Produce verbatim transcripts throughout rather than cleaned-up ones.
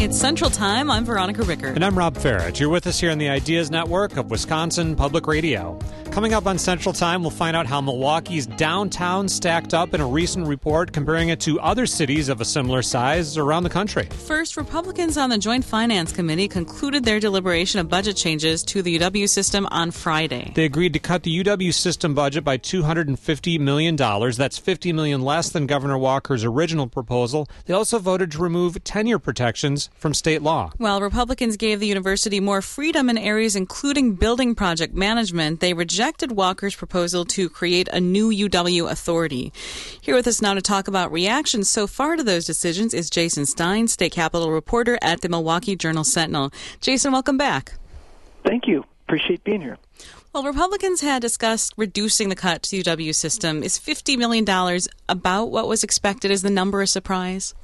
It's Central Time. I'm Veronica Rickert. And I'm Rob Farrett. You're with us here on the Ideas Network of Wisconsin Public Radio. Coming up on Central Time, we'll find out how Milwaukee's downtown stacked up in a recent report comparing it to other cities of a similar size around the country. First, Republicans on the Joint Finance Committee concluded their deliberation of budget changes to the U W system on Friday. They agreed to cut the U W system budget by two hundred fifty million dollars. That's fifty million dollars less than Governor Walker's original proposal. They also voted to remove tenure protections from state law. While Republicans gave the university more freedom in areas including building project management, they rejected Walker's proposal to create a new U W authority. Here with us now to talk about reactions so far to those decisions is Jason Stein, state capitol reporter at the Milwaukee Journal-Sentinel. Jason, welcome back. Thank you. Appreciate being here. Well, Republicans had discussed reducing the cut to the U W system. Is fifty million dollars about what was expected? Is the number a surprise?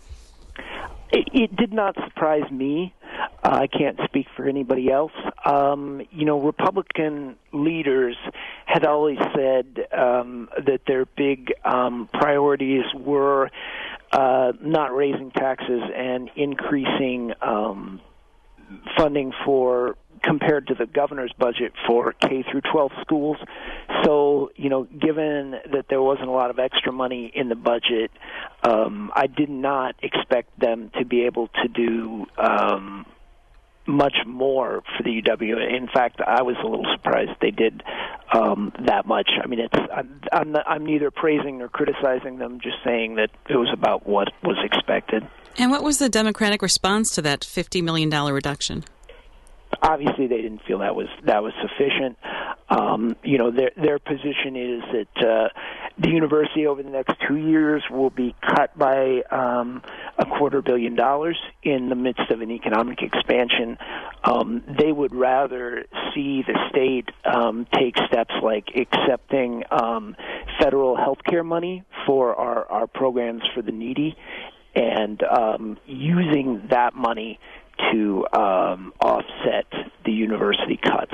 It, it did not surprise me. Uh, I can't speak for anybody else. Um, you know, Republican leaders had always said um, that their big um, priorities were uh, not raising taxes and increasing um, funding for compared to the governor's budget for K through twelve schools. So, you know, given that there wasn't a lot of extra money in the budget, um, I did not expect them to be able to do um, much more for the U W. In fact, I was a little surprised they did um, that much. I mean, it's I'm I'm, not, I'm neither praising nor criticizing them, just saying that it was about what was expected. And what was the Democratic response to that fifty million dollars reduction? Obviously, they didn't feel that was that was sufficient. Um, you know, their their position is that uh, the university over the next two years will be cut by um, a quarter billion dollars in the midst of an economic expansion. Um, they would rather see the state um, take steps like accepting um, federal health care money for our, our programs for the needy and um, using that money to um, offset the university cuts.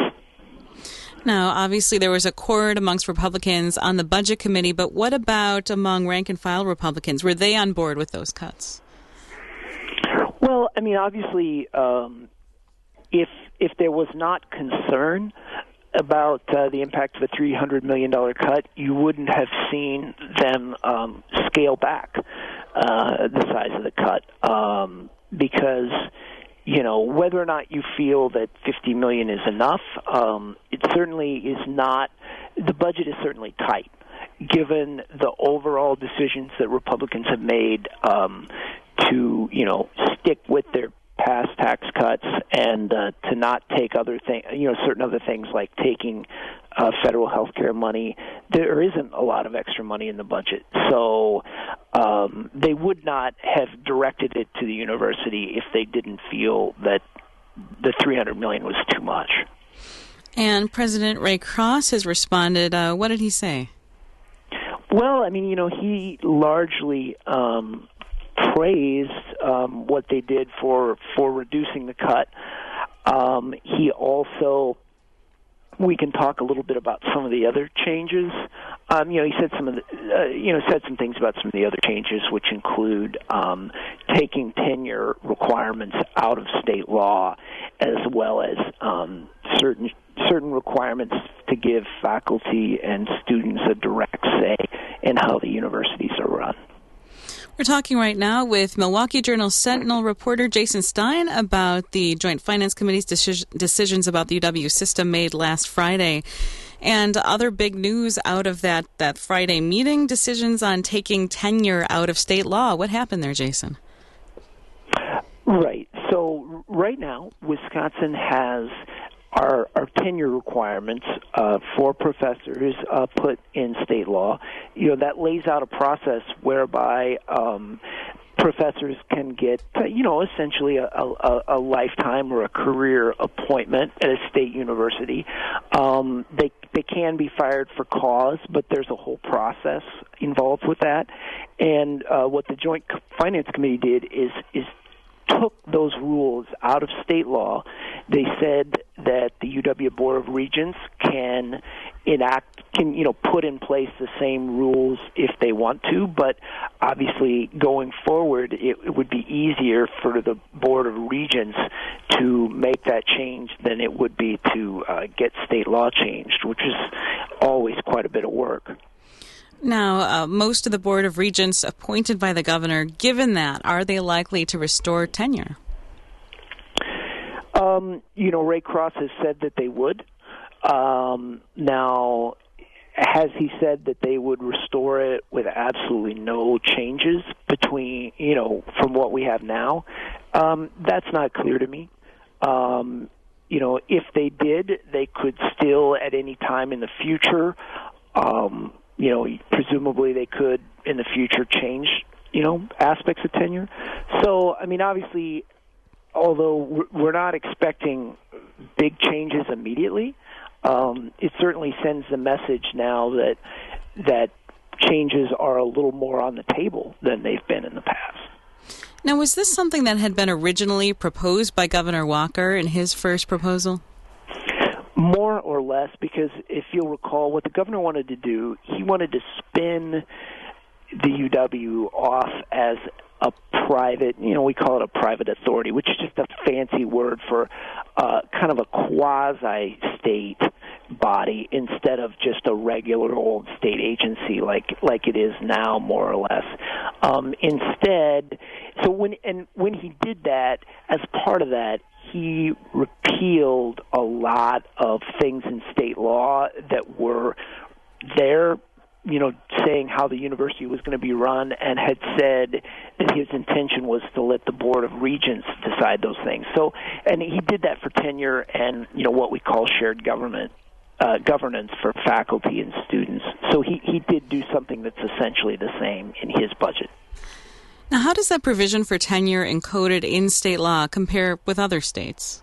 Now, obviously, there was accord amongst Republicans on the Budget Committee, but what about among rank-and-file Republicans? Were they on board with those cuts? Well, I mean, obviously, um, if if there was not concern about uh, the impact of a three hundred million dollars cut, you wouldn't have seen them um, scale back uh, the size of the cut um, because you know, whether or not you feel that fifty million dollars is enough, um, it certainly is not. The budget is certainly tight, given the overall decisions that Republicans have made um, to, you know, stick with their past tax cuts and uh, to not take other things, you know, certain other things like taking uh, federal health care money. There isn't a lot of extra money in the budget, so um, they would not have directed it to the university if they didn't feel that the three hundred million dollars was too much. And President Ray Cross has responded. Uh, what did he say? Well, I mean, you know, he largely um, praised um, what they did for for reducing the cut. Um, he also, we can talk a little bit about some of the other changes. Um, you know, he said some of the, uh, you know, said some things about some of the other changes, which include um, taking tenure requirements out of state law, as well as um, certain certain requirements to give faculty and students a direct say in how the universities are run. We're talking right now with Milwaukee Journal-Sentinel reporter Jason Stein about the Joint Finance Committee's deci- decisions about the U W system made last Friday. And other big news out of that, that Friday meeting, decisions on taking tenure out of state law. What happened there, Jason? Right. So right now, Wisconsin has Our, our tenure requirements uh, for professors uh, put in state law. You know, that lays out a process whereby um, professors can get, uh, you know, essentially a, a, a lifetime or a career appointment at a state university. Um, they they can be fired for cause, but there's a whole process involved with that. And uh, what the Joint Finance Committee did is is took those rules out of state law. They said that the U W Board of Regents can enact can, you know, put in place the same rules if they want to, but obviously going forward, it, it would be easier for the Board of Regents to make that change than it would be to uh, get state law changed, which is always quite a bit of work. Now, uh, most of the Board of Regents appointed by the governor, given that, are they likely to restore tenure? Um, you know, Ray Cross has said that they would. Um, now, has he said that they would restore it with absolutely no changes between, you know, from what we have now? Um, that's not clear to me. Um, you know, if they did, they could still at any time in the future, um, you know, presumably they could in the future change, you know, aspects of tenure. So, I mean, obviously, although we're not expecting big changes immediately, Um, it certainly sends the message now that that changes are a little more on the table than they've been in the past. Now, was this something that had been originally proposed by Governor Walker in his first proposal? More or less, because if you'll recall, what the governor wanted to do, he wanted to spin the U W off as a private, you know, we call it a private authority, which is just a fancy word for uh, kind of a quasi-state body instead of just a regular old state agency like like it is now, more or less. Um, instead, so when and when he did that, as part of that, he repealed a lot of things in state law that were there, you know, saying how the university was going to be run, and had said that his intention was to let the Board of Regents decide those things. So, and he did that for tenure and, you know, what we call shared government, uh, governance for faculty and students. So he, he did do something that's essentially the same in his budget. Now, how does that provision for tenure encoded in state law compare with other states?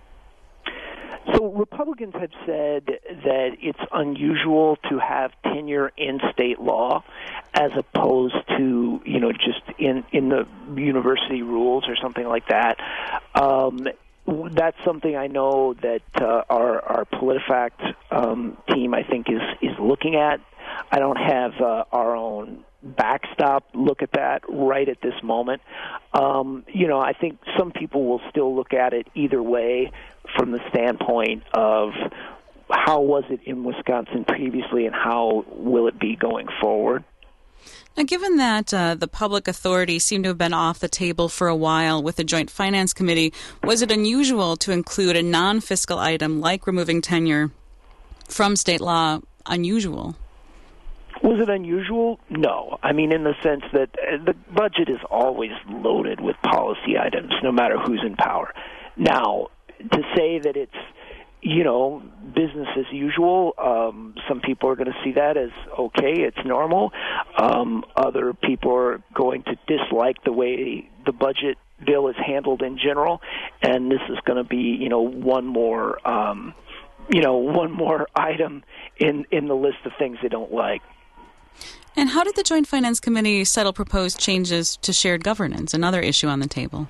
So Republicans have said that it's unusual to have tenure in state law as opposed to, you know, just in, in the university rules or something like that. Um, that's something I know that uh, our, our PolitiFact um, team, I think, is, is looking at. I don't have uh, our own backstop look at that right at this moment. Um, you know, I think some people will still look at it either way from the standpoint of how was it in Wisconsin previously and how will it be going forward. Now, given that uh, the public authority seemed to have been off the table for a while with the Joint Finance Committee, was it unusual to include a non-fiscal item like removing tenure from state law unusual? Was it unusual? No. I mean, in the sense that the budget is always loaded with policy items, no matter who's in power. Now, to say that it's, you know, business as usual, um, some people are going to see that as okay, it's normal. Um, other people are going to dislike the way the budget bill is handled in general, and this is going to be, you know, one more, um, you know, one more item in, in the list of things they don't like. And how did the Joint Finance Committee settle proposed changes to shared governance, another issue on the table?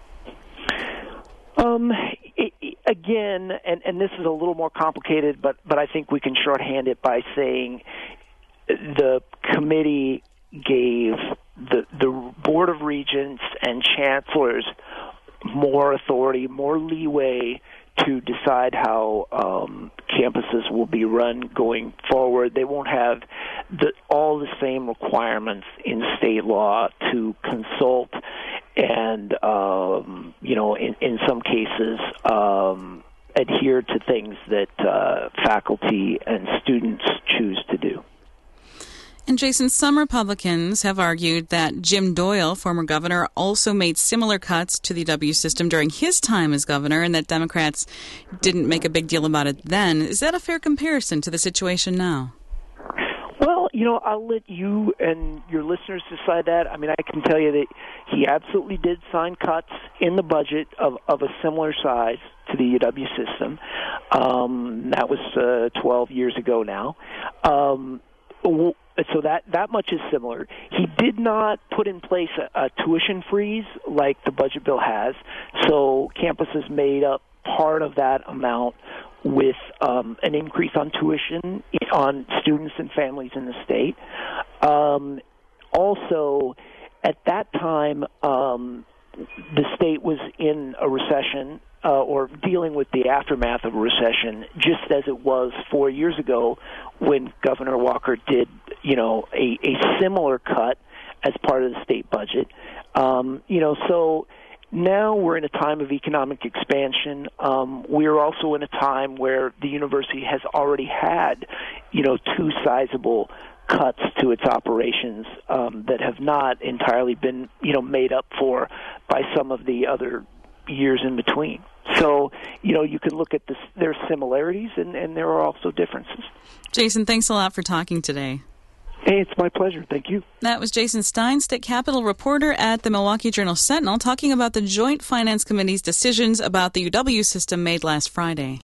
Um, it, again, and, and this is a little more complicated, but, but I think we can shorthand it by saying the committee gave the, the Board of Regents and chancellors more authority, more leeway to decide how um, campuses will be run going forward. They won't have the, all the same requirements in state law to consult and, um, you know, in, in some cases um, adhere to things that uh, faculty and students choose to do. And Jason, some Republicans have argued that Jim Doyle, former governor, also made similar cuts to the U W system during his time as governor, and that Democrats didn't make a big deal about it then. Is that a fair comparison to the situation now? Well, you know, I'll let you and your listeners decide that. I mean, I can tell you that he absolutely did sign cuts in the budget of, of a similar size to the U W system. Um, that was uh, twelve years ago now. Um, So that, that much is similar. He did not put in place a, a tuition freeze like the budget bill has, so campuses made up part of that amount with um, an increase on tuition on students and families in the state. Um, also, at that time, um, the state was in a recession uh, or dealing with the aftermath of a recession, just as it was four years ago when Governor Walker did, you know, a, a similar cut as part of the state budget. Um, you know, so now we're in a time of economic expansion. Um, we're also in a time where the university has already had, you know, two sizable cuts to its operations um, that have not entirely been, you know, made up for by some of the other years in between. So, you know, you can look at this. There are similarities, and, and there are also differences. Jason, thanks a lot for talking today. Hey, it's my pleasure. Thank you. That was Jason Stein, state capitol reporter at the Milwaukee Journal-Sentinel, talking about the Joint Finance Committee's decisions about the U W system made last Friday.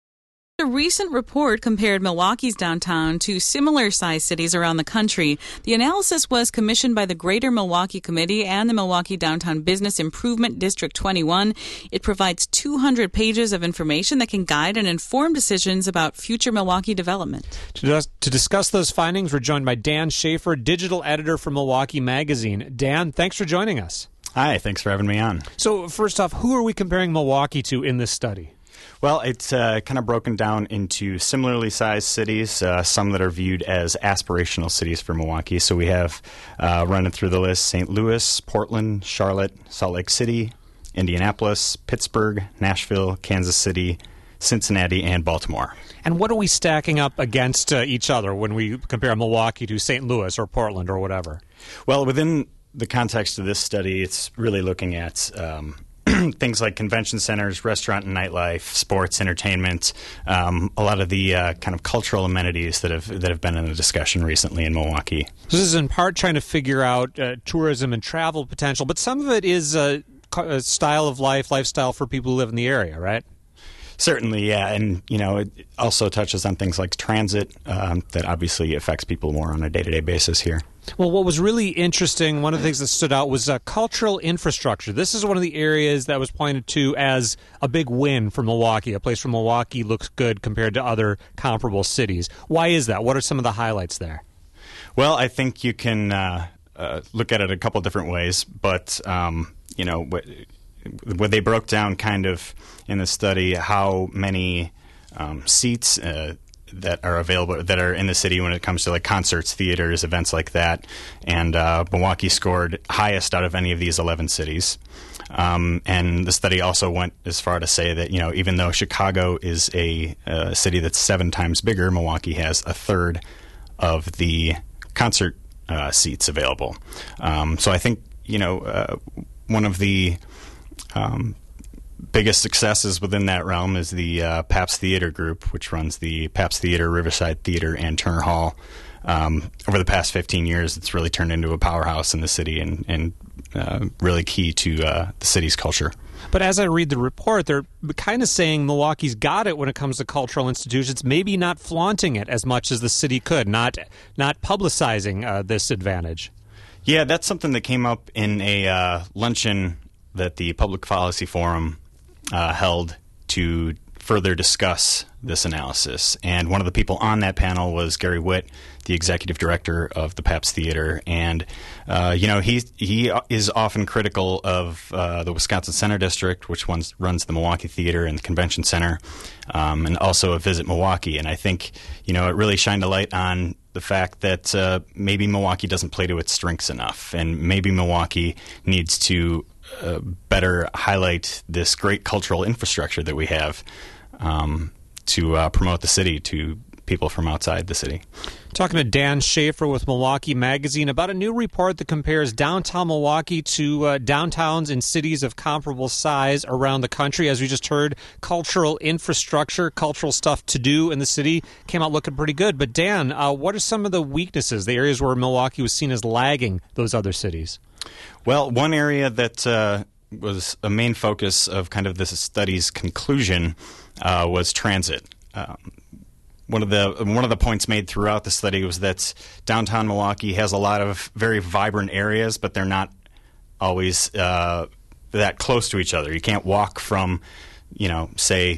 A recent report compared Milwaukee's downtown to similar-sized cities around the country. The analysis was commissioned by the Greater Milwaukee Committee and the Milwaukee Downtown Business Improvement District twenty-one. It provides two hundred pages of information that can guide and inform decisions about future Milwaukee development. To, dis- to discuss those findings, we're joined by Dan Schaefer, digital editor for Milwaukee Magazine. Dan, thanks for joining us. Hi, thanks for having me on. So first off, who are we comparing Milwaukee to in this study? Well, it's uh, kind of broken down into similarly sized cities, uh, some that are viewed as aspirational cities for Milwaukee. So we have, uh, running through the list, Saint Louis, Portland, Charlotte, Salt Lake City, Indianapolis, Pittsburgh, Nashville, Kansas City, Cincinnati, and Baltimore. And what are we stacking up against uh, each other when we compare Milwaukee to Saint Louis or Portland or whatever? Well, within the context of this study, it's really looking at um, things like convention centers, restaurant and nightlife, sports, entertainment, um, a lot of the uh, kind of cultural amenities that have that have been in the discussion recently in Milwaukee. This is in part trying to figure out uh, tourism and travel potential, but some of it is uh, a style of life, lifestyle for people who live in the area, right? Certainly, yeah, and you know, it also touches on things like transit um, that obviously affects people more on a day-to-day basis here. Well, what was really interesting, one of the things that stood out was uh, cultural infrastructure. This is one of the areas that was pointed to as a big win for Milwaukee, a place where Milwaukee looks good compared to other comparable cities. Why is that? What are some of the highlights there? Well, I think you can uh, uh, look at it a couple different ways, but um, you know, what, what they broke down kind of in the study how many um, seats uh, that are available, that are in the city when it comes to like concerts, theaters, events like that. And uh, Milwaukee scored highest out of any of these eleven cities. Um, and the study also went as far to say that, you know, even though Chicago is a, a city that's seven times bigger, Milwaukee has a third of the concert uh, seats available. Um, so I think, you know, uh, one of the um, biggest successes within that realm is the uh, Pabst Theater Group, which runs the Pabst Theater, Riverside Theater, and Turner Hall. Um, over the past fifteen years, it's really turned into a powerhouse in the city and, and uh, really key to uh, the city's culture. But as I read the report, they're kind of saying Milwaukee's got it when it comes to cultural institutions, maybe not flaunting it as much as the city could, not not publicizing uh, this advantage. Yeah, that's something that came up in a uh, luncheon that the Public Policy Forum uh, held to further discuss this analysis. And one of the people on that panel was Gary Witt, the executive director of the Pabst Theater. And, uh, you know, he he is often critical of uh, the Wisconsin Center District, which ones, runs the Milwaukee Theater and the Convention Center, um, and also a Visit Milwaukee. And I think, you know, it really shined a light on the fact that uh, maybe Milwaukee doesn't play to its strengths enough. And maybe Milwaukee needs to uh, better highlight this great cultural infrastructure that we have um, to uh, promote the city to people from outside the city. Talking to Dan Schaefer with Milwaukee Magazine about a new report that compares downtown Milwaukee to uh, downtowns in cities of comparable size around the country. As we just heard, cultural infrastructure, cultural stuff to do in the city came out looking pretty good. But Dan, uh, what are some of the weaknesses, the areas where Milwaukee was seen as lagging those other cities? Well, one area that uh, was a main focus of kind of this study's conclusion uh, was transit. Um, One of the one of the points made throughout the study was that downtown Milwaukee has a lot of very vibrant areas, but they're not always uh, that close to each other. You can't walk from, you know, say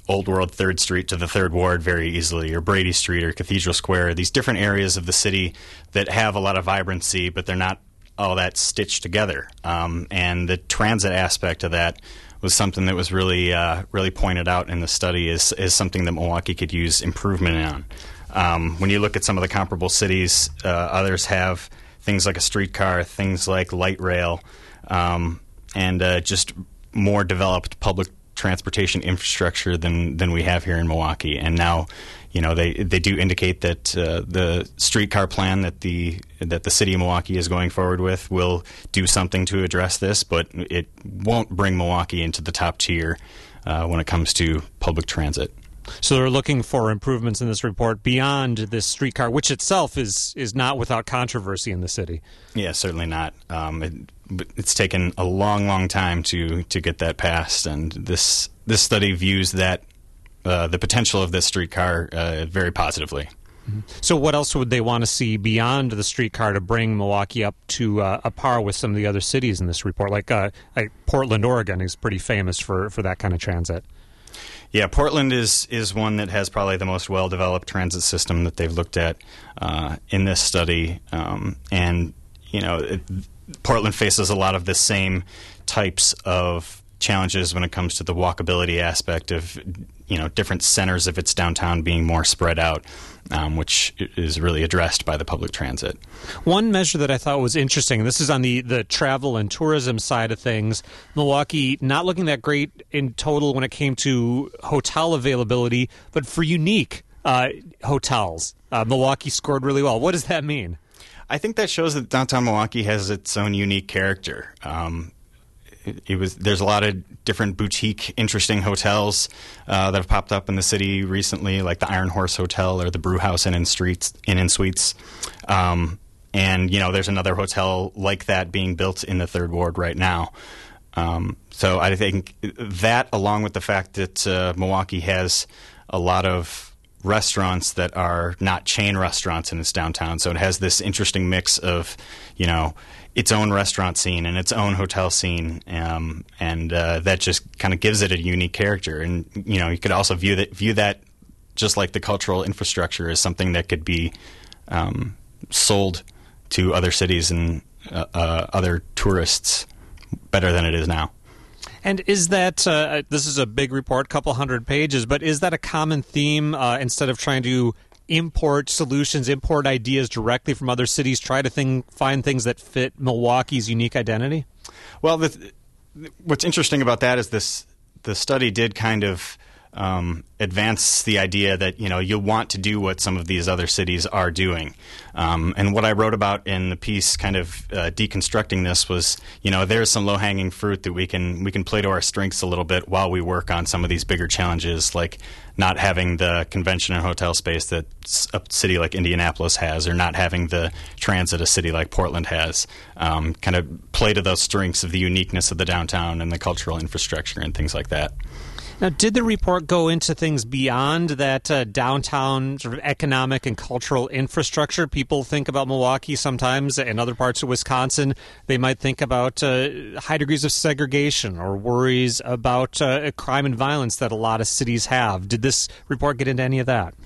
Old World third Street to the Third Ward very easily, or Brady Street or Cathedral Square, these different areas of the city that have a lot of vibrancy, but they're not all that stitched together. Um, and the transit aspect of that was something that was really uh, really pointed out in the study as, as something that Milwaukee could use improvement on. Um, when you look at some of the comparable cities, uh, others have things like a streetcar, things like light rail, um, and uh, just more developed public transportation infrastructure than than we have here in Milwaukee. And now, you know, they they do indicate that uh, the streetcar plan that the that the city of Milwaukee is going forward with will do something to address this, but it won't bring Milwaukee into the top tier uh, when it comes to public transit. So they're looking for improvements in this report beyond this streetcar, which itself is is not without controversy in the city. Yeah, certainly not. Um, it, it's taken a long, long time to to get that passed, and this this study views that uh, the potential of this streetcar uh, very positively. Mm-hmm. So what else would they want to see beyond the streetcar to bring Milwaukee up to uh, a par with some of the other cities in this report? Like, uh, like Portland, Oregon is pretty famous for, for that kind of transit. Yeah, Portland is, is one that has probably the most well-developed transit system that they've looked at uh, in this study. Um, and, you know, it, Portland faces a lot of the same types of challenges when it comes to the walkability aspect of, you know, different centers of its downtown being more spread out, um, which is really addressed by the public transit. One measure that I thought was interesting, and this is on the, the travel and tourism side of things, Milwaukee not looking that great in total when it came to hotel availability, but for unique uh, hotels, uh, Milwaukee scored really well. What does that mean? I think that shows that downtown Milwaukee has its own unique character. Um, It, it was there's a lot of different boutique, interesting hotels uh, that have popped up in the city recently, like the Iron Horse Hotel or the Brew House Inn and Streets Inn and Suites. Um, and you know, there's another hotel like that being built in the Third Ward right now. Um, so I think that, along with the fact that uh, Milwaukee has a lot of restaurants that are not chain restaurants in its downtown, so it has this interesting mix of, you know, its own restaurant scene and its own hotel scene, um, and uh, that just kind of gives it a unique character. And you know, you could also view that view that just like the cultural infrastructure as something that could be um, sold to other cities and uh, uh, other tourists better than it is now. And is that, uh, this is a big report, couple hundred pages, but is that a common theme uh, instead of trying to import solutions, import ideas directly from other cities, try to thing, find things that fit Milwaukee's unique identity? Well, the, what's interesting about that is this: the study did kind of um, advance the idea that, you know, you'll want to do what some of these other cities are doing. Um, and what I wrote about in the piece, kind of uh, deconstructing this, was, you know, there's some low-hanging fruit that we can we can play to our strengths a little bit while we work on some of these bigger challenges, like not having the convention and hotel space that a city like Indianapolis has, or not having the transit a city like Portland has. Um, kind of play to those strengths of the uniqueness of the downtown and the cultural infrastructure and things like that. Now, did the report go into things beyond that uh, downtown sort of economic and cultural infrastructure? People think about Milwaukee sometimes, in other parts of Wisconsin, they might think about uh, high degrees of segregation or worries about uh, crime and violence that a lot of cities have. Did this report get into any of that?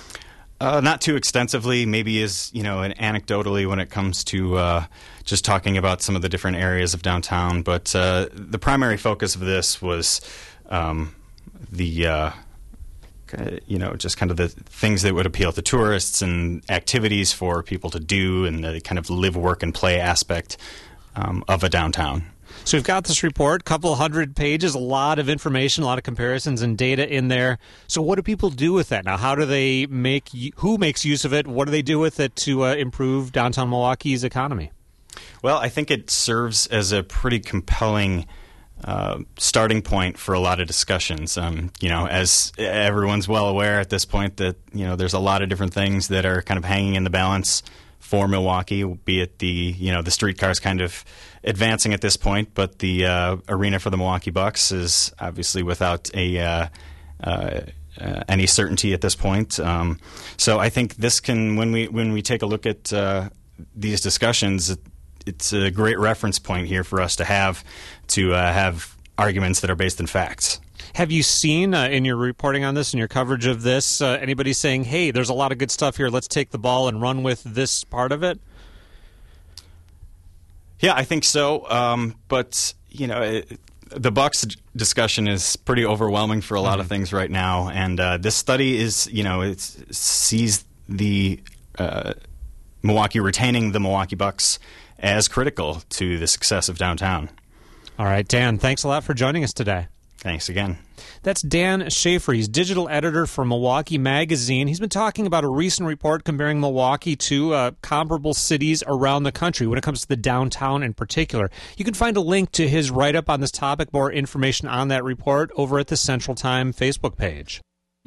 Uh, not too extensively, maybe as, you know, an anecdotally when it comes to uh, just talking about some of the different areas of downtown. But uh, the primary focus of this was um, the, uh, you know, just kind of the things that would appeal to tourists and activities for people to do, and the kind of live, work, and play aspect um, of a downtown. So we've got this report, a couple hundred pages, a lot of information, a lot of comparisons and data in there. So what do people do with that now? How do they make, who makes use of it? What do they do with it to uh, improve downtown Milwaukee's economy? Well, I think it serves as a pretty compelling uh, starting point for a lot of discussions. Um, you know, as everyone's well aware at this point that, you know, there's a lot of different things that are kind of hanging in the balance for Milwaukee, be it the, you know, the streetcars kind of advancing at this point, but the uh, arena for the Milwaukee Bucks is obviously without a uh, uh, uh, any certainty at this point. Um, so I think this can, when we when we take a look at uh, these discussions, it, it's a great reference point here for us to have to uh, have arguments that are based in facts. Have you seen uh, in your reporting on this and your coverage of this, uh, anybody saying, hey, there's a lot of good stuff here, let's take the ball and run with this part of it? Yeah, I think so. Um, but, you know, it, the Bucks discussion is pretty overwhelming for a lot mm-hmm. of things right now. And uh, this study is, you know, it sees the uh, Milwaukee retaining the Milwaukee Bucks as critical to the success of downtown. All right, Dan, thanks a lot for joining us today. Thanks again. That's Dan Schaefer. He's digital editor for Milwaukee Magazine. He's been talking about a recent report comparing Milwaukee to uh, comparable cities around the country when it comes to the downtown in particular. You can find a link to his write-up on this topic, more information on that report, over at the Central Time Facebook page.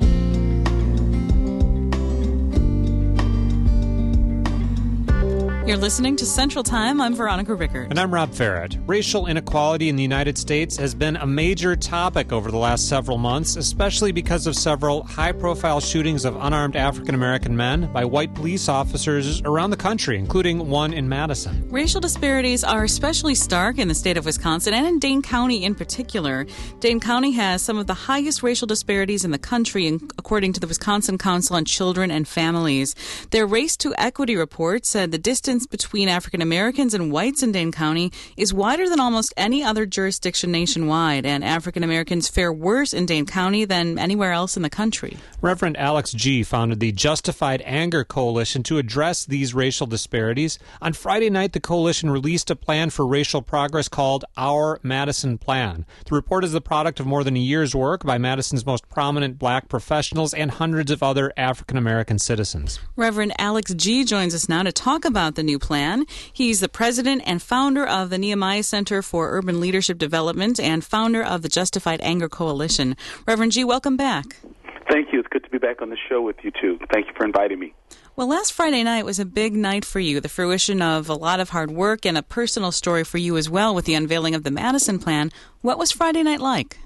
You're listening to Central Time. I'm Veronica Rickert. And I'm Rob Farrett. Racial inequality in the United States has been a major topic over the last several months, especially because of several high-profile shootings of unarmed African-American men by white police officers around the country, including one in Madison. Racial disparities are especially stark in the state of Wisconsin and in Dane County in particular. Dane County has some of the highest racial disparities in the country, according to the Wisconsin Council on Children and Families. Their Race to Equity report said the distance between African Americans and whites in Dane County is wider than almost any other jurisdiction nationwide, and African Americans fare worse in Dane County than anywhere else in the country. Reverend Alex Gee founded the Justified Anger Coalition to address these racial disparities. On Friday night, the coalition released a plan for racial progress called Our Madison Plan. The report is the product of more than a year's work by Madison's most prominent black professionals and hundreds of other African American citizens. Reverend Alex Gee joins us now to talk about the new plan. He's the president and founder of the Nehemiah Center for Urban Leadership Development and founder of the Justified Anger Coalition. Reverend Gee, welcome back. Thank you. It's good to be back on the show with you, too. Thank you for inviting me. Well, last Friday night was a big night for you, the fruition of a lot of hard work and a personal story for you as well with the unveiling of the Madison Plan. What was Friday night like?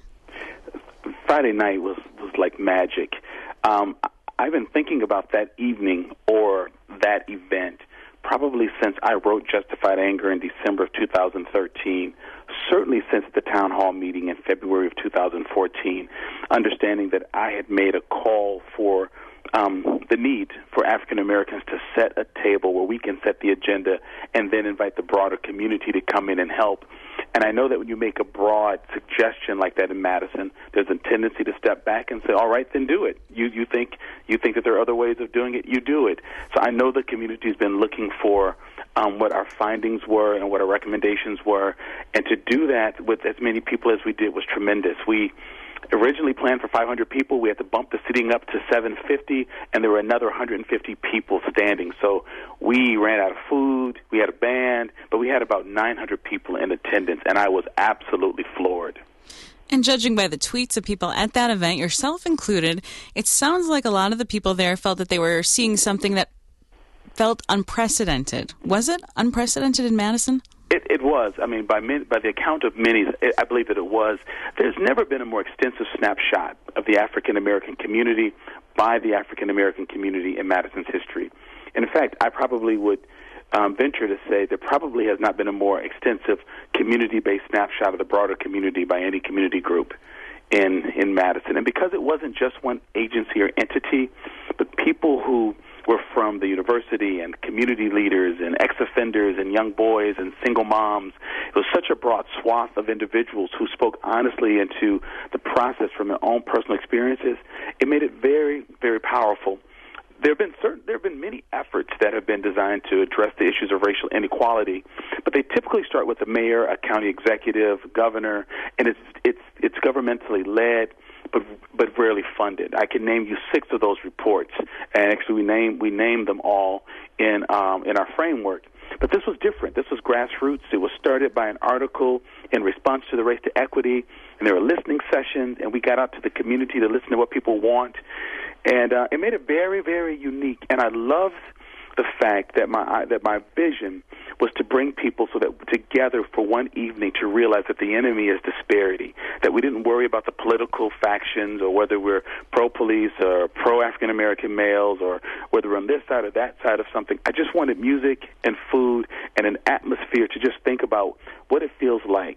Friday night was, was like magic. Um, I've been thinking about that evening or that event probably since I wrote Justified Anger in December of two thousand thirteen, certainly since the town hall meeting in February of two thousand fourteen, understanding that I had made a call for um, the need for African Americans to set a table where we can set the agenda and then invite the broader community to come in and help. And I know that when you make a broad suggestion like that in Madison, there's a tendency to step back and say, all right, then do it. You you think you think that there are other ways of doing it, you do it. So I know the community's been looking for um, what our findings were and what our recommendations were. And to do that with as many people as we did was tremendous. We originally planned for five hundred people. We had to bump the seating up to seven fifty, and there were another one hundred fifty people standing. So we ran out of food, we had a band, but we had about nine hundred people in attendance, and I was absolutely floored. And judging by the tweets of people at that event, yourself included, it sounds like a lot of the people there felt that they were seeing something that felt unprecedented. Was it unprecedented in Madison? It, it was. I mean, by min, by the account of many, it, I believe that it was. There's never been a more extensive snapshot of the African American community by the African American community in Madison's history. And in fact, I probably would um, venture to say there probably has not been a more extensive community-based snapshot of the broader community by any community group in in Madison. And because it wasn't just one agency or entity, but people who were from the university and community leaders and ex-offenders and young boys and single moms. It was such a broad swath of individuals who spoke honestly into the process from their own personal experiences. It made it very, very powerful. There have been certain, there have been many efforts that have been designed to address the issues of racial inequality, but they typically start with the mayor, a county executive, governor, and it's it's it's governmentally led, but but rarely funded. I can name you six of those reports, and actually we name we named them all in um, in our framework. But this was different. This was grassroots. It was started by an article in response to the Race to Equity, and there were listening sessions, and we got out to the community to listen to what people want, and uh, it made it very, very unique. And I loved the fact that my that my vision was to bring people so that together for one evening to realize that the enemy is disparity, that we didn't worry about the political factions or whether we're pro-police or pro-African-American males or whether we're on this side or that side of something. I just wanted music and food and an atmosphere to just think about what it feels like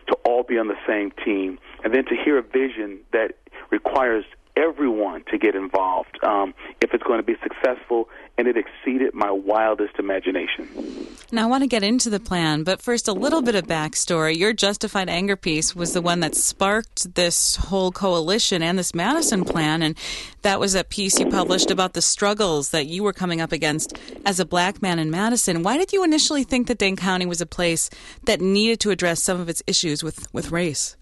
to all be on the same team, and then to hear a vision that requires everyone to get involved um, if it's going to be successful, and it exceeded my wildest imagination. Now, I want to get into the plan, but first, a little bit of backstory. Your Justified Anger piece was the one that sparked this whole coalition and this Madison plan, and that was a piece you published about the struggles that you were coming up against as a black man in Madison. Why did you initially think that Dane County was a place that needed to address some of its issues with, with race?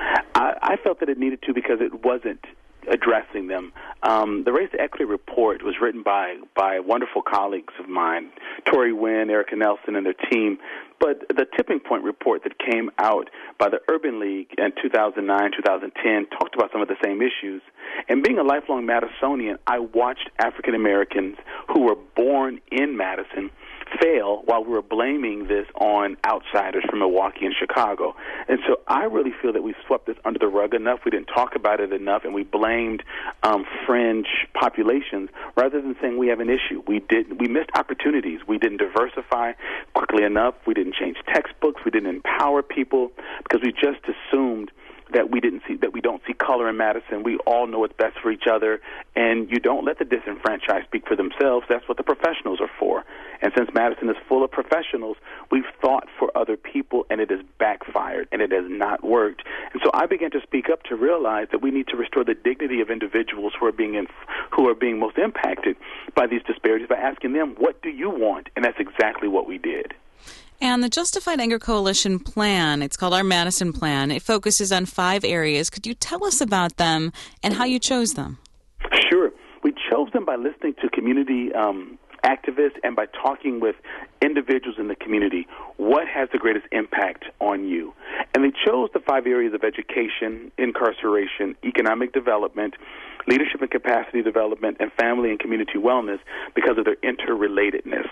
I, I felt that it needed to because it wasn't addressing them. Um, the Race Equity Report was written by by wonderful colleagues of mine, Tori Wynn, Erica Nelson, and their team. But the Tipping Point report that came out by the Urban League in two thousand nine, two thousand ten talked about some of the same issues. And being a lifelong Madisonian, I watched African Americans who were born in Madison fail while we were blaming this on outsiders from Milwaukee and Chicago. And so I really feel that we swept this under the rug enough, we didn't talk about it enough, and we blamed um, fringe populations rather than saying we have an issue. We did we missed opportunities. We didn't diversify quickly enough. We didn't change textbooks. We didn't empower people because we just assumed that we didn't see that we don't see color in Madison. We all know what's best for each other, and you don't let the disenfranchised speak for themselves. That's what the professionals are for. And since Madison is full of professionals, we've thought for other people, and it has backfired, and it has not worked. And so I began to speak up to realize that we need to restore the dignity of individuals who are being in, who are being most impacted by these disparities by asking them, what do you want? And that's exactly what we did. And the Justified Anger Coalition plan, it's called our Madison Plan. It focuses on five areas. Could you tell us about them and how you chose them? Sure. We chose them by listening to community um, activists and by talking with individuals in the community. What has the greatest impact on you? And they chose the five areas of education, incarceration, economic development, leadership and capacity development, and family and community wellness because of their interrelatedness.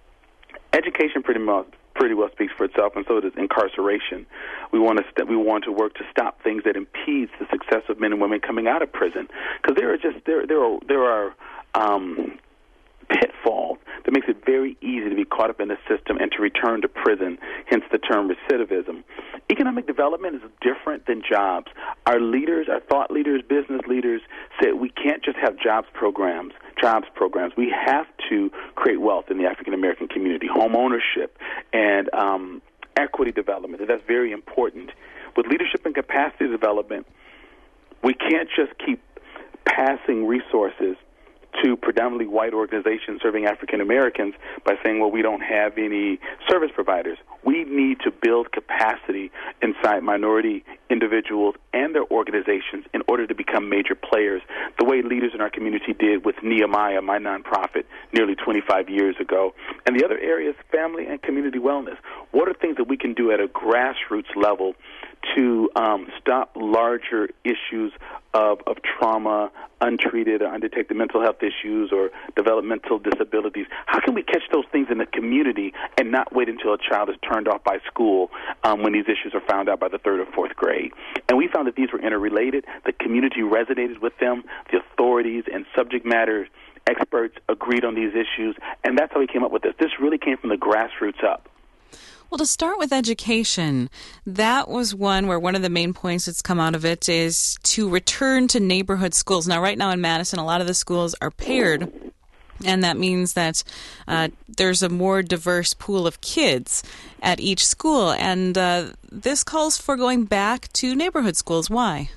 Education pretty much pretty well speaks for itself, and so does incarceration. We want to st- we want to work to stop things that impedes the success of men and women coming out of prison, because there are just there there are there are um, pitfalls that makes it very easy to be caught up in the system and to return to prison. Hence the term recidivism. Economic development is different than jobs. Our leaders, our thought leaders, business leaders said we can't just have jobs programs. jobs programs. We have to create wealth in the African American community, home ownership, and um, equity development. And that's very important. With leadership and capacity development, we can't just keep passing resources to predominantly white organizations serving African Americans by saying, well, we don't have any service providers. We need to build capacity inside minority individuals and their organizations in order to become major players, the way leaders in our community did with Nehemiah, my nonprofit, nearly twenty-five years ago. And the other area is family and community wellness. What are things that we can do at a grassroots level to um, stop larger issues of, of trauma, untreated or undetected mental health issues, or developmental disabilities? How can we catch those things in the community and not wait until a child is turned off by school um, when these issues are found out by the third or fourth grade? And we found that these were interrelated. The community resonated with them. The authorities and subject matter experts agreed on these issues, and that's how we came up with this. This really came from the grassroots up. Well, to start with education, that was one where one of the main points that's come out of it is to return to neighborhood schools. Now, right now in Madison, a lot of the schools are paired, and that means that uh, there's a more diverse pool of kids at each school. And uh, this calls for going back to neighborhood schools. Why?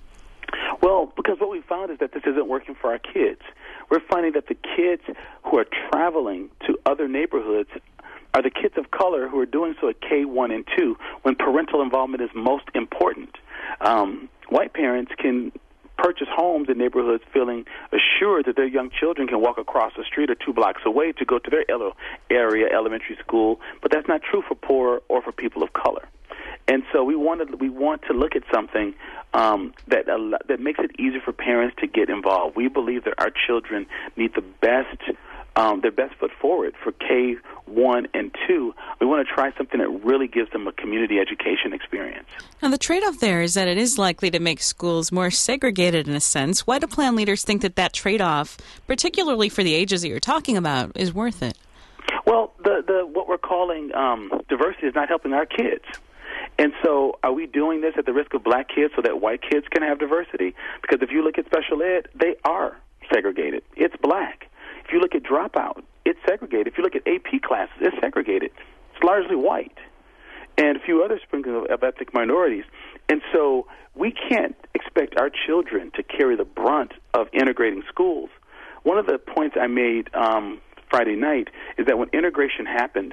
Well, because what we found is that this isn't working for our kids. We're finding that the kids who are traveling to other neighborhoods are the kids of color who are doing so at K one and two when parental involvement is most important. Um, white parents can purchase homes in neighborhoods feeling assured that their young children can walk across the street or two blocks away to go to their area elementary school, but that's not true for poor or for people of color. And so we wanted, we want to look at something um, that uh, that makes it easier for parents to get involved. We believe that our children need the best Um, their best foot forward for K one and two. We want to try something that really gives them a community education experience. Now, the trade-off there is that it is likely to make schools more segregated in a sense. Why do plan leaders think that that trade-off, particularly for the ages that you're talking about, is worth it? Well, the, the what we're calling um, diversity is not helping our kids. And so are we doing this at the risk of black kids so that white kids can have diversity? Because if you look at special ed, they are segregated. It's black. If you look at dropout, it's segregated. If you look at A P classes, it's segregated. It's largely white. And a few other sprinkles of ethnic minorities. And so we can't expect our children to carry the brunt of integrating schools. One of the points I made um, Friday night is that when integration happened,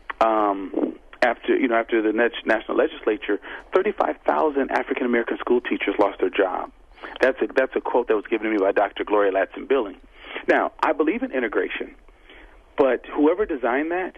um, after you know after the national legislature, thirty-five thousand African American school teachers lost their job. That's a, that's a quote that was given to me by Doctor Gloria Ladson-Billing. Now, I believe in integration, but whoever designed that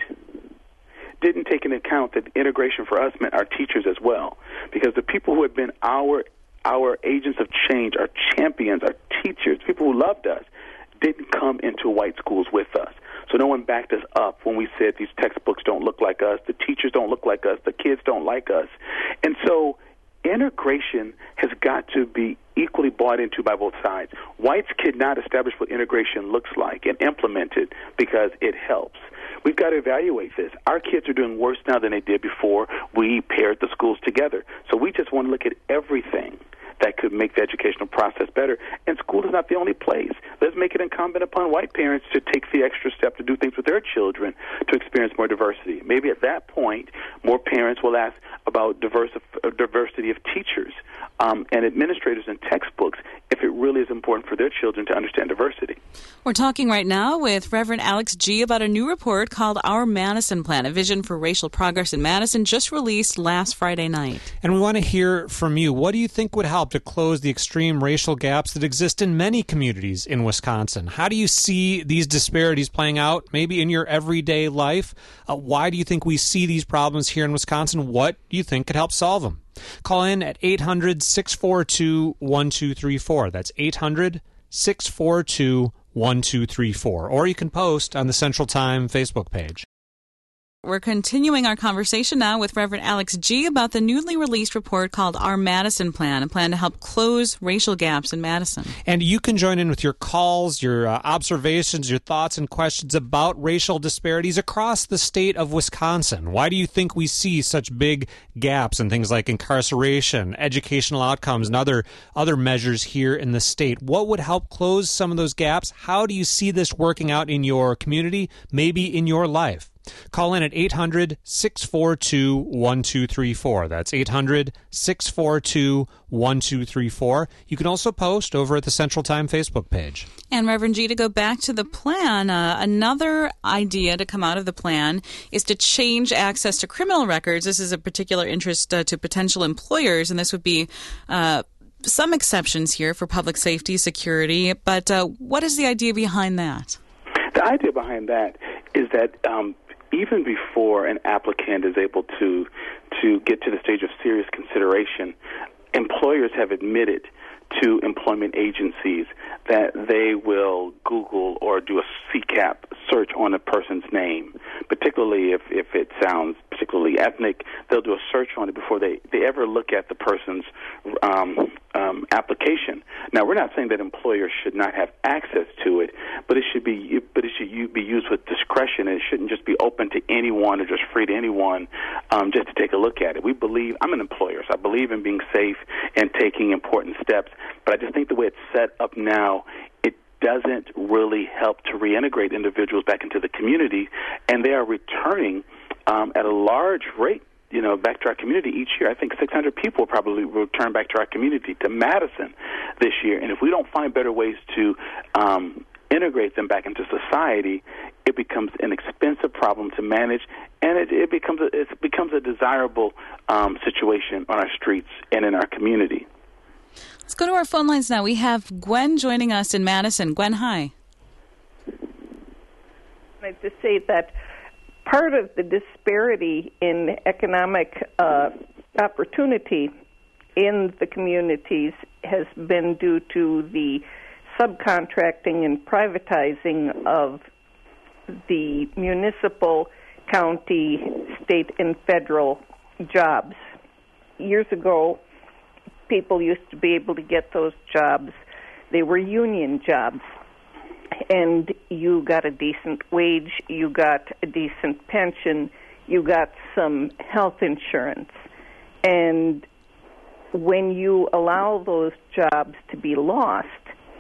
didn't take into account that integration for us meant our teachers as well, because the people who had been our our agents of change, our champions, our teachers, people who loved us, didn't come into white schools with us. So no one backed us up when we said these textbooks don't look like us, the teachers don't look like us, the kids don't like us. And so integration has got to be equally bought into by both sides. Whites cannot establish what integration looks like and implement it because it helps. We've got to evaluate this. Our kids are doing worse now than they did before we paired the schools together. So we just want to look at everything that could make the educational process better. And school is not the only place. Let's make it incumbent upon white parents to take the extra step to do things with their children to experience more diversity. Maybe at that point, more parents will ask about diverse, uh, diversity of teachers um, and administrators and textbooks if it really is important for their children to understand diversity. We're talking right now with Reverend Alex Gee about a new report called Our Madison Plan, a vision for racial progress in Madison, just released last Friday night. And we want to hear from you. What do you think would help to close the extreme racial gaps that exist in many communities in Wisconsin? How do you see these disparities playing out, maybe in your everyday life? Uh, why do you think we see these problems here in Wisconsin? What do you think could help solve them? Call in at eight hundred, six four two, one two three four. That's eight hundred, six four two, one two three four. Or you can post on the Central Time Facebook page. We're continuing our conversation now with Reverend Alex Gee about the newly released report called Our Madison Plan, a plan to help close racial gaps in Madison. And you can join in with your calls, your uh, observations, your thoughts and questions about racial disparities across the state of Wisconsin. Why do you think we see such big gaps in things like incarceration, educational outcomes, and other, other measures here in the state? What would help close some of those gaps? How do you see this working out in your community, maybe in your life? Call in at eight hundred, six four two, one two three four. That's eight hundred, six four two, one two three four. You can also post over at the Central Time Facebook page. And Reverend Gee, to go back to the plan, uh, another idea to come out of the plan is to change access to criminal records. This is a particular interest uh, to potential employers, and this would be uh, some exceptions here for public safety, security. But uh, what is the idea behind that? The idea behind that is that um, even before an applicant is able to to get to the stage of serious consideration, employers have admitted to employment agencies that they will Google or do a C CAP search on a person's name, particularly if, if it sounds particularly ethnic. They'll do a search on it before they, they ever look at the person's um, um, application. Now, we're not saying that employers should not have access to it, but it should be but it should be used with discretion, and it shouldn't just be open to anyone or just free to anyone um, just to take a look at it. We believe, I'm an employer, so I believe in being safe and taking important steps, but I just think the way it's set up now, it doesn't really help to reintegrate individuals back into the community, and they are returning um, at a large rate, you know, back to our community each year. I think six hundred people will probably return back to our community, to Madison, this year. And if we don't find better ways to um, integrate them back into society, it becomes an expensive problem to manage, and it, it becomes a, it becomes a desirable um, situation on our streets and in our community. Let's go to our phone lines now. We have Gwen joining us in Madison. Gwen, hi. I'd like to say that part of the disparity in economic uh, opportunity in the communities has been due to the subcontracting and privatizing of the municipal, county, state, and federal jobs. Years ago, people used to be able to get those jobs. They were union jobs. And you got a decent wage, you got a decent pension, you got some health insurance. And when you allow those jobs to be lost,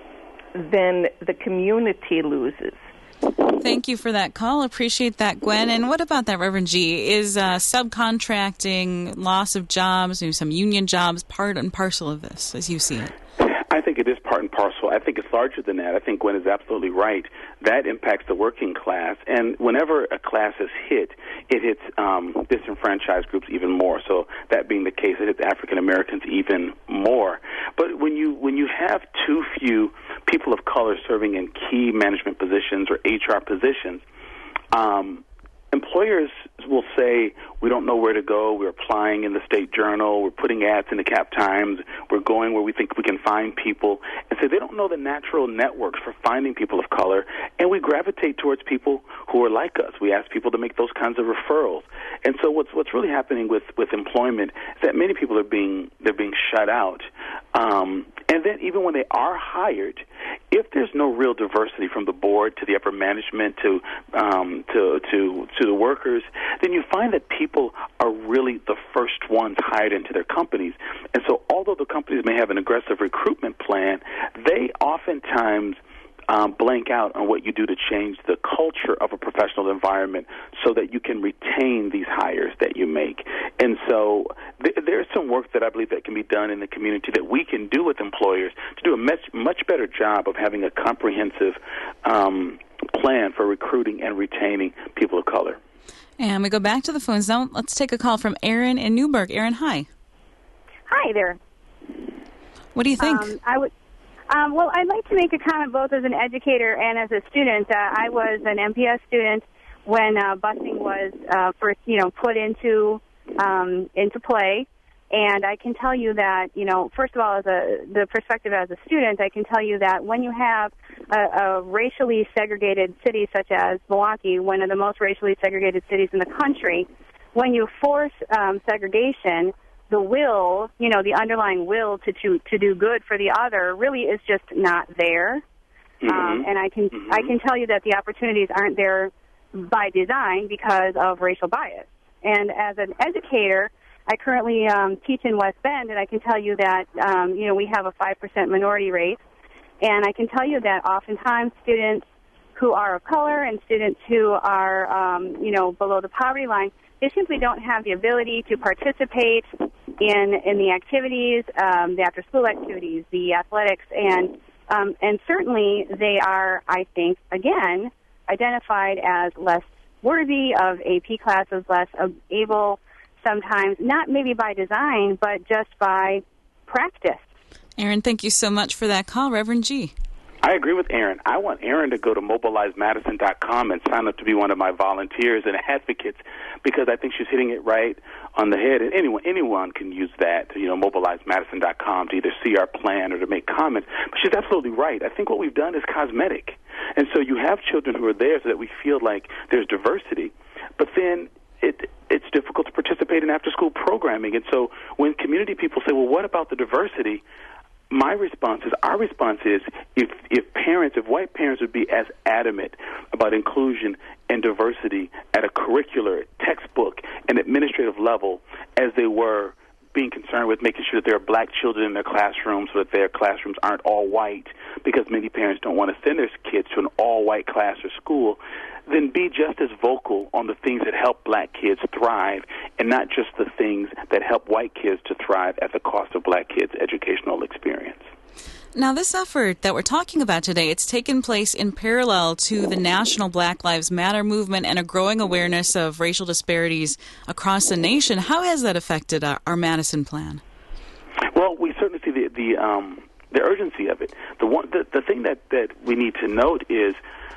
then the community loses. Thank you for that call. Appreciate that, Gwen. And what about that, Reverend G? Is uh, subcontracting, loss of jobs, maybe some union jobs, part and parcel of this, as you see it? I think it is part and parcel. I think it's larger than that. I think Gwen is absolutely right. That impacts the working class. And whenever a class is hit, it hits um, disenfranchised groups even more. So that being the case, it hits African Americans even more. But when you when you have too few people of color serving in key management positions or H R positions, um, employers will say, we don't know where to go, we're applying in the State Journal, we're putting ads in the Cap Times, we're going where we think we can find people. And so they don't know the natural networks for finding people of color, and we gravitate towards people who are like us. We ask people to make those kinds of referrals. And so what's what's really happening with, with employment is that many people are being they're being shut out. Um, and then even when they are hired, if there's no real diversity from the board to the upper management to um, to to to the workers, then you find that people are really the first ones hired into their companies. And so although the companies may have an aggressive recruitment plan, they oftentimes um, blank out on what you do to change the culture of a professional environment so that you can retain these hires that you make. And so th- there's some work that I believe that can be done in the community that we can do with employers to do a much, much better job of having a comprehensive um, plan for recruiting and retaining people of color. And we go back to the phones now. Let's take a call from Aaron in Newburgh. Aaron, hi. Hi there. What do you think? Um, I would. Um, well, I'd like to make a comment both as an educator and as a student. Uh, I was an M P S student when uh, busing was uh, first, you know, put into um, into play. And I can tell you that, you know, first of all, as a the perspective as a student, I can tell you that when you have a, a racially segregated city such as Milwaukee, one of the most racially segregated cities in the country, when you force um, segregation, the will, you know, the underlying will to, to to do good for the other really is just not there. Mm-hmm. Um, and I can mm-hmm. I can tell you that the opportunities aren't there by design because of racial bias. And as an educator, I currently um, teach in West Bend, and I can tell you that, um, you know, we have a five percent minority rate. And I can tell you that oftentimes students who are of color and students who are, um, you know, below the poverty line, they simply don't have the ability to participate in in the activities, um, the after-school activities, the athletics, and um, and certainly they are, I think, again, identified as less worthy of A P classes, less able sometimes, not maybe by design, but just by practice. Aaron, thank you so much for that call. Reverend G. I agree with Aaron. I want Aaron to go to mobilize madison dot com and sign up to be one of my volunteers and advocates, because I think she's hitting it right on the head. And anyone anyone can use that, you know, mobilize madison dot com to either see our plan or to make comments. But she's absolutely right. I think what we've done is cosmetic. And so you have children who are there so that we feel like there's diversity, but then it it's difficult to participate in after-school programming. And so when community people say, well, what about the diversity? My response is, our response is, if if parents, if white parents would be as adamant about inclusion and diversity at a curricular, textbook, and administrative level as they were being concerned with making sure that there are black children in their classrooms so that their classrooms aren't all white, because many parents don't want to send their kids to an all-white class or school, then be just as vocal on the things that help black kids thrive and not just the things that help white kids to thrive at the cost of black kids' educational experience. Now, this effort that we're talking about today, it's taken place in parallel to the national Black Lives Matter movement and a growing awareness of racial disparities across the nation. How has that affected our, our Madison plan? Well, we certainly see the the, um, the urgency of it. The one, the, the thing that, that we need to note is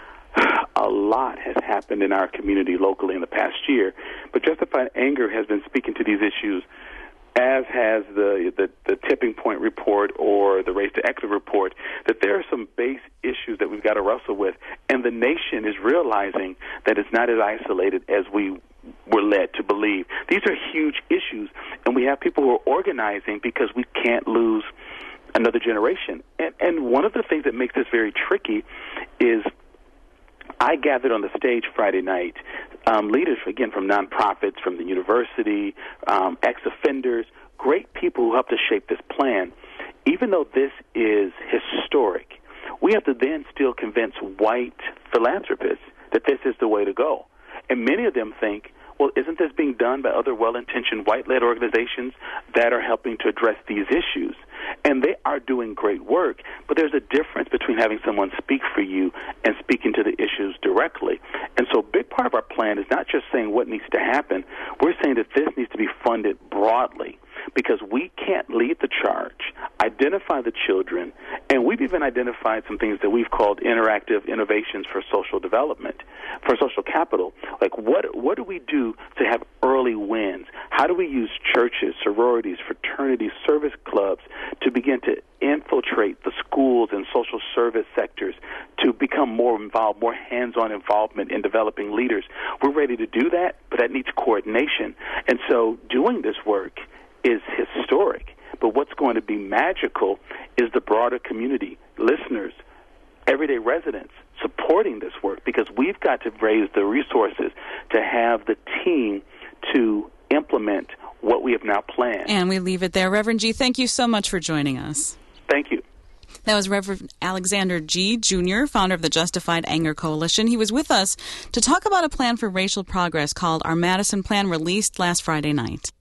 a lot has happened in our community locally in the past year, but Justified Anger has been speaking to these issues, as has the, the the tipping point report or the race to exit report, that there are some base issues that we've got to wrestle with, and the nation is realizing that it's not as isolated as we were led to believe. These are huge issues, and we have people who are organizing because we can't lose another generation. And, and one of the things that makes this very tricky is I gathered on the stage Friday night um, leaders, again, from nonprofits, from the university, um, ex-offenders, great people who helped to shape this plan. Even though this is historic, we have to then still convince white philanthropists that this is the way to go. And many of them think, well, isn't this being done by other well-intentioned white-led organizations that are helping to address these issues? And they are doing great work, but there's a difference between having someone speak for you and speaking to the issues directly. And so a big part of our plan is not just saying what needs to happen. We're saying that this needs to be funded broadly, because we can't lead the charge, identify the children, and we've even identified some things that we've called interactive innovations for social development, for social capital. Like, what what do we do to have early wins? How do we use churches, sororities, fraternities, service clubs to begin to infiltrate the schools and social service sectors to become more involved, more hands-on involvement in developing leaders? We're ready to do that, but that needs coordination. And so doing this work is historic, but what's going to be magical is the broader community, listeners, everyday residents supporting this work, because we've got to raise the resources to have the team to implement what we have now planned. And we leave it there. Reverend G, thank you so much for joining us. Thank you. That was Reverend Alexander G, Junior, founder of the Justified Anger Coalition. He was with us to talk about a plan for racial progress called Our Madison Plan, released last Friday night.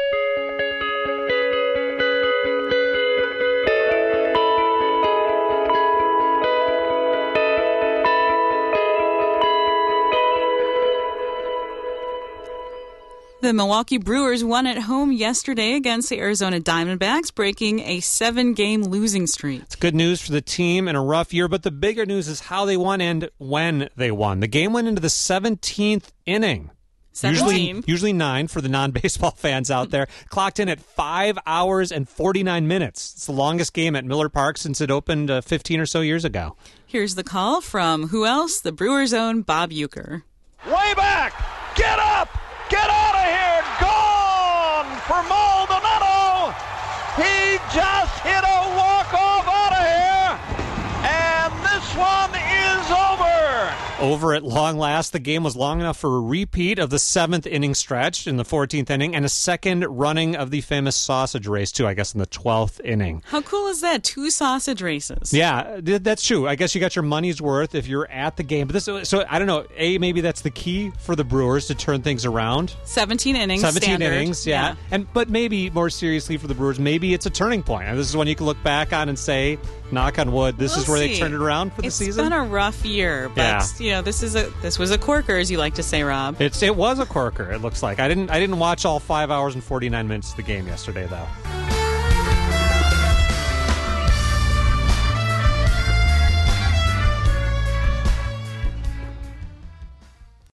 The Milwaukee Brewers won at home yesterday against the Arizona Diamondbacks, breaking a seven-game losing streak. It's good news for the team in a rough year, but the bigger news is how they won and when they won. The game went into the seventeenth inning. Usually, usually nine for the non-baseball fans out there. Clocked in at five hours and forty-nine minutes. It's the longest game at Miller Park since it opened uh, fifteen or so years ago. Here's the call from who else? The Brewers' own Bob Uecker. Way back! Get up! Get out of here! Gone for Maldonado! He just hit a walk-off out of here! And this one is over! Over at long last, the game was long enough for a repeat of the seventh inning stretch in the fourteenth inning and a second running of the famous sausage race, too, I guess, in the twelfth inning. How cool is that? Two sausage races. Yeah, that's true. I guess you got your money's worth if you're at the game. But this, so I don't know, A, maybe that's the key for the Brewers to turn things around. seventeen innings, seventeen standard. innings, yeah. yeah. And But maybe, more seriously for the Brewers, maybe it's a turning point. And this is when you can look back on and say, knock on wood, this we'll is where see. they turned it around for the it's season. It's been a rough year, but yeah. you know, this is a this was a corker, as you like to say, Rob. It's it was a corker, it looks like. I didn't I didn't watch all five hours and forty-nine minutes of the game yesterday, though.